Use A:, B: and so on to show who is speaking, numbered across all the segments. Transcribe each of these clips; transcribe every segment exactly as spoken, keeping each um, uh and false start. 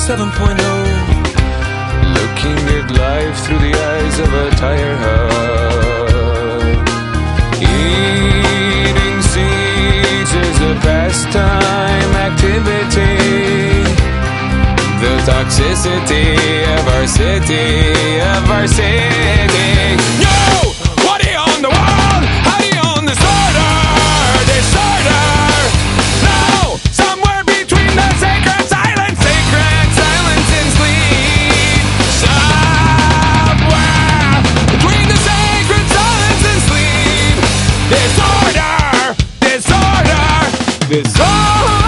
A: seven point oh.
B: Looking at life through the eyes of a tire hub. Eating seeds is a pastime activity. The toxicity of our city, of our city. Yo! What do you own the world? How do you own disorder? Disorder! No! Somewhere between the sacred silence, sacred silence and sleep. Somewhere between the sacred silence and sleep. Disorder! Disorder! Disorder!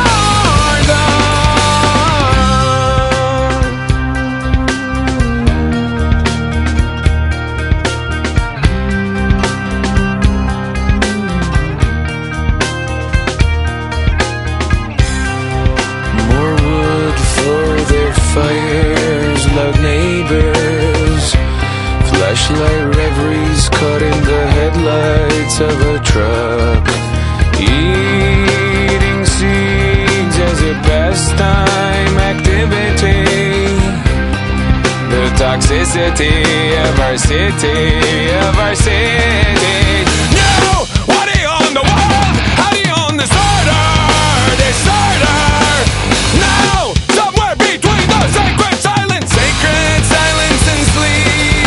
B: Fires, loud neighbors, flashlight reveries caught in the headlights of a truck. Eating seeds as a pastime activity. The toxicity of our city, of our city. No! What do you own the world? How do you own disorder? Disorder! No! Sacred silence, sacred silence and sleep.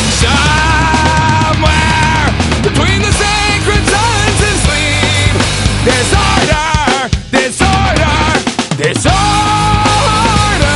B: Somewhere between the sacred silence and sleep. Disorder, disorder, disorder.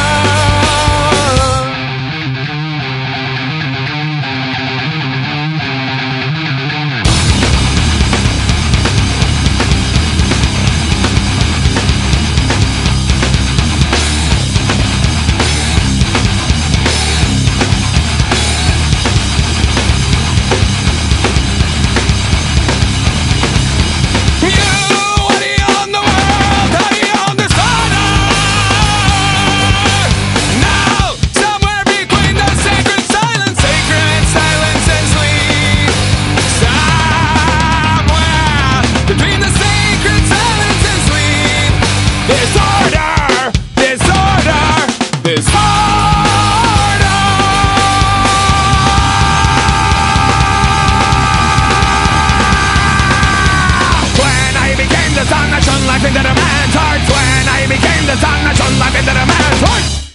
B: Life into the man's heart. When I became the sun that shone life into the man's heart.